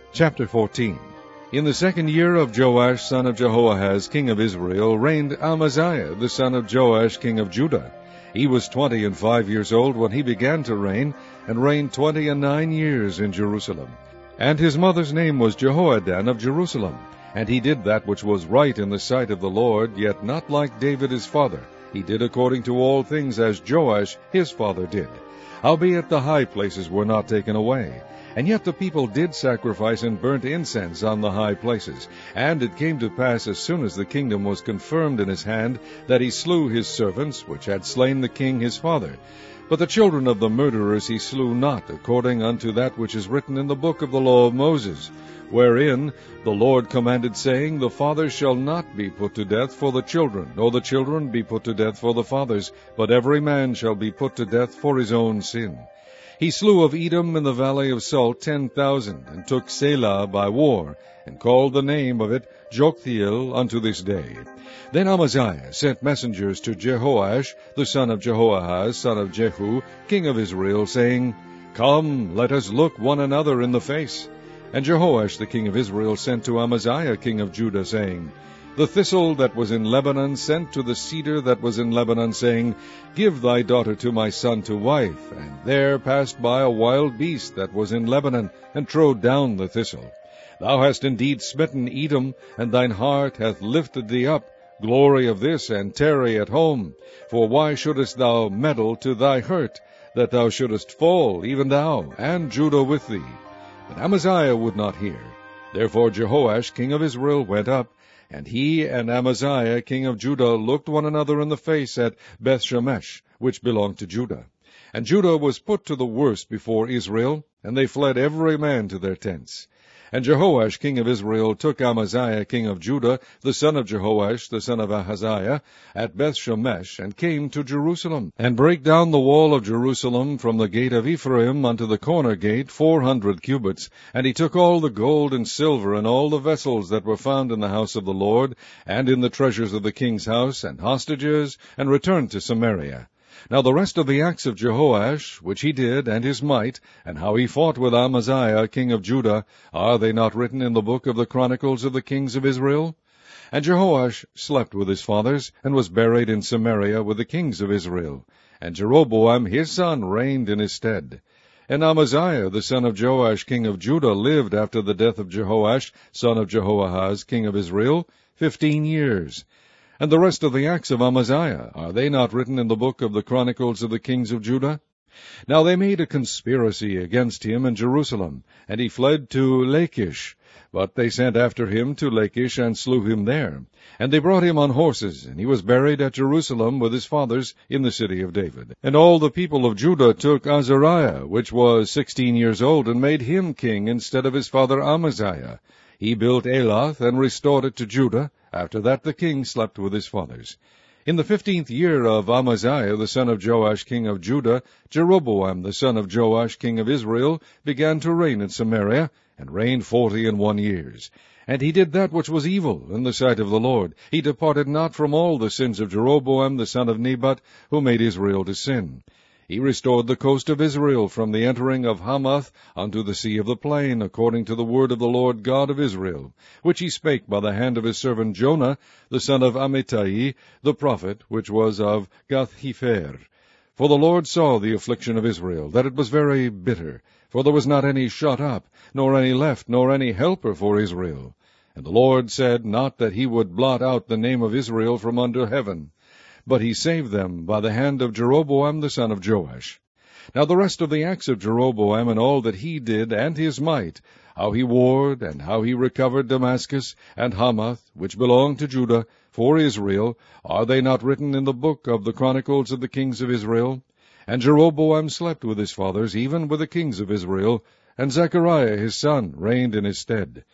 Chapter 14. In the 2nd year of Joash son of Jehoahaz king of Israel reigned Amaziah the son of Joash king of Judah. He was 25 years old when he began to reign, and reigned 29 years in Jerusalem. And his mother's name was Jehoaddan of Jerusalem. And he did that which was right in the sight of the Lord, yet not like David his father. He did according to all things as Joash his father did. Howbeit the high places were not taken away. And yet the people did sacrifice and burnt incense on the high places. And it came to pass, as soon as the kingdom was confirmed in his hand, that he slew his servants, which had slain the king his father. But the children of the murderers he slew not, according unto that which is written in the book of the law of Moses, wherein the Lord commanded, saying, The fathers shall not be put to death for the children, nor the children be put to death for the fathers, but every man shall be put to death for his own sin. He slew of Edom in the valley of Salt 10,000, and took Selah by war, and called the name of it Joktheel unto this day. Then Amaziah sent messengers to Jehoash, the son of Jehoahaz, son of Jehu, king of Israel, saying, Come, let us look one another in the face. And Jehoash the king of Israel sent to Amaziah king of Judah, saying, The thistle that was in Lebanon sent to the cedar that was in Lebanon, saying, Give thy daughter to my son to wife. And there passed by a wild beast that was in Lebanon, and trode down the thistle. Thou hast indeed smitten Edom, and thine heart hath lifted thee up. Glory of this, and tarry at home. For why shouldest thou meddle to thy hurt, that thou shouldest fall, even thou, and Judah with thee? But Amaziah would not hear. Therefore Jehoash king of Israel went up, and he and Amaziah king of Judah looked one another in the face at Bethshemesh, which belonged to Judah. And Judah was put to the worse before Israel, and they fled every man to their tents. And Jehoash king of Israel took Amaziah king of Judah, the son of Jehoash, the son of Ahaziah, at Bethshemesh, and came to Jerusalem, and brake down the wall of Jerusalem from the gate of Ephraim unto the corner gate 400 cubits. And he took all the gold and silver, and all the vessels that were found in the house of the Lord, and in the treasures of the king's house, and hostages, and returned to Samaria. Now the rest of the acts of Jehoash, which he did, and his might, and how he fought with Amaziah king of Judah, are they not written in the book of the Chronicles of the kings of Israel? And Jehoash slept with his fathers, and was buried in Samaria with the kings of Israel. And Jeroboam his son reigned in his stead. And Amaziah the son of Joash king of Judah lived after the death of Jehoash son of Jehoahaz king of Israel 15 years. And the rest of the acts of Amaziah, are they not written in the book of the Chronicles of the kings of Judah? Now they made a conspiracy against him in Jerusalem, and he fled to Lachish. But they sent after him to Lachish, and slew him there. And they brought him on horses, and he was buried at Jerusalem with his fathers in the city of David. And all the people of Judah took Azariah, which was 16 years old, and made him king instead of his father Amaziah. He built Elath, and restored it to Judah. After that the king slept with his fathers. In the 15th year of Amaziah the son of Joash king of Judah, Jeroboam the son of Joash king of Israel began to reign in Samaria, and reigned 41 years. And he did that which was evil in the sight of the Lord. He departed not from all the sins of Jeroboam the son of Nebat, who made Israel to sin. He restored the coast of Israel from the entering of Hamath unto the sea of the plain, according to the word of the Lord God of Israel, which he spake by the hand of his servant Jonah, the son of Amittai, the prophet, which was of Gath-hepher. For the Lord saw the affliction of Israel, that it was very bitter, for there was not any shut up, nor any left, nor any helper for Israel. And the Lord said not that he would blot out the name of Israel from under heaven, but he saved them by the hand of Jeroboam the son of Joash. Now the rest of the acts of Jeroboam, and all that he did, and his might, how he warred, and how he recovered Damascus, and Hamath, which belonged to Judah, for Israel, are they not written in the book of the Chronicles of the kings of Israel? And Jeroboam slept with his fathers, even with the kings of Israel, and Zechariah his son reigned in his stead.